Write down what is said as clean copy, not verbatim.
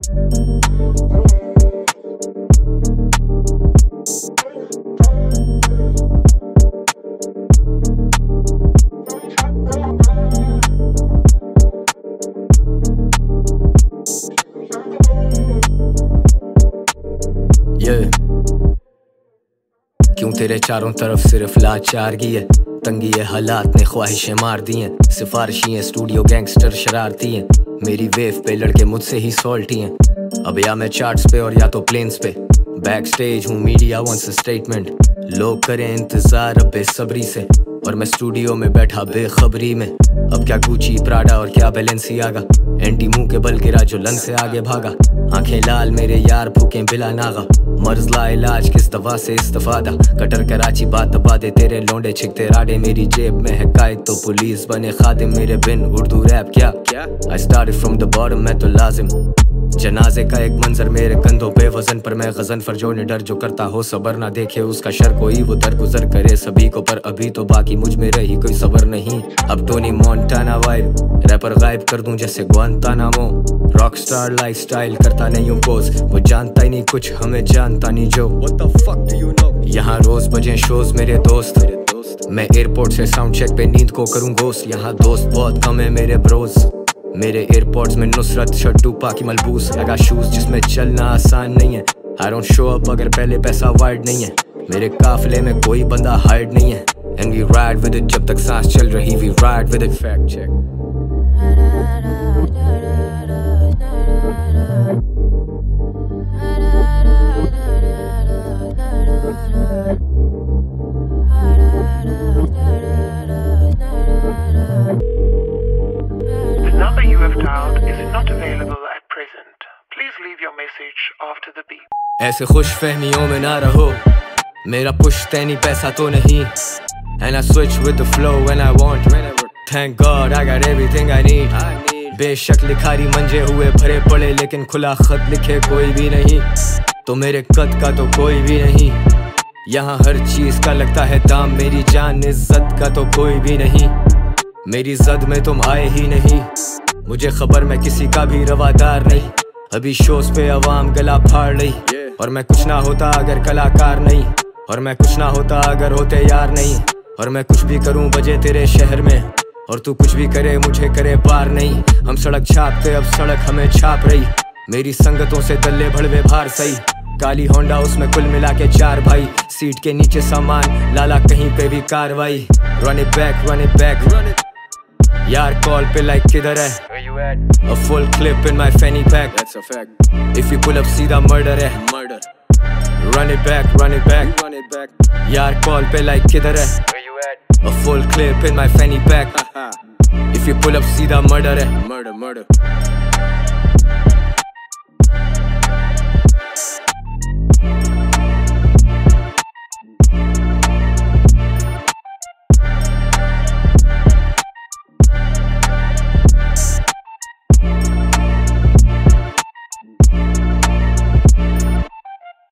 क्यों तेरे चारों तरफ सिर्फ लाचारगी है, तंगी है, हालात ने ख्वाहिशें मार दी हैं, सिफारिशी हैं, स्टूडियो गैंगस्टर शरारती हैं, मेरी वेव पे लड़के मुझसे ही सॉल्टी हैं। अब या मैं चार्ट्स पे और या तो प्लेन्स पे, बैक स्टेज हूँ, मीडिया वंस अ स्टेटमेंट, लोग करें इंतजार अब बेसब्री से, और मैं स्टूडियो में बैठा बेखबरी में। अब क्या गुची प्राडा और क्या बैलेंसियागा, एंटी मुंह के बल गिरा जो लन से आगे भागा, आंखें लाल मेरे यार भूखे बिला नागा, मर्ज ला इलाज किस दवा से इस्तेफादा, कटर कराची बात दबा दे तेरे लौंडे छिकते राडे, मेरी जेब में है कायद तो पुलिस बने खादिम, मेरे बिन उर्दू रैप क्या I started from the bottom, मैं तो लाजिम। जनाजे का एक मंजर मेरे कंधों पे वजन पर, मैं गजन फरजो ने डर जो करता हो सबर ना देखे उसका शर, कोई वो दरगुजर करे सभी को, पर अभी तो बाकी मुझ में रही कोई सबर नहीं। अब टोनी मोंटाना वाइब, रैपर गायब कर दूं जैसे गुआंतानामो, रॉकस्टार लाइफस्टाइल करता नहीं हूँ पोज, वो जानता ही नहीं कुछ हमें जानता नहीं जो। What the fuck do you know? यहाँ रोज बजे शोज मेरे दोस्त, मैं एयरपोर्ट से साउंड चेक पे नींद को करूँ गोस्ट, यहाँ दोस्त बहुत कम है मेरे ब्रोज, मेरे एयरपोर्ट्स में नुसरत शट्टू पाकि मलबूस, लगा शूज जिसमें चलना आसान नहीं है, I don't show up अगर पहले पैसा वाइड नहीं है, मेरे काफिले में कोई बंदा हाइड नहीं है, and we ride with it जब तक सांस चल रही, we ride with it, fact check। The number you have dialed is not available at present. Please leave your message after the beep. ऐसे खुश फहमियों में ना रहो, मेरा पुश्तैनी पैसा तो नहीं, and I switch with the flow when I want, thank God I got everything I need। बेशक लिखारी मंजे हुए भरे पड़े, लेकिन खुला खत लिखे कोई भी नहीं, तो मेरे कद का तो कोई भी नहीं, यहाँ हर चीज का लगता है दाम, मेरी जान इज्जत का तो कोई भी नहीं, मेरी जद में तुम आए ही नहीं, मुझे खबर मैं किसी का भी रवादार नहीं, अभी शोज पे अवाम गला फाड़ रही, और मैं कुछ ना होता अगर कलाकार नहीं, और मैं कुछ ना होता अगर होते यार नहीं, और मैं कुछ भी करूं बजे तेरे शहर में, और तू कुछ भी करे मुझे करे पार नहीं, हम सड़क छापते अब सड़क हमें छाप रही, मेरी संगतों से तल्ले भड़वे भार सही, काली होंडा उसमें कुल मिला के 4 भाई, सीट के नीचे सामान लाला कहीं पे भी कार्रवाई, रन इट बैक यार कॉल पे लाइक किधर है, a full clip in my fanny pack, that's a fact, if you pull up सीधा murder है, run it back यार कॉल पे लाइक किधर है, a full clip in my fanny pack, if you pull up सीधा murder है, murder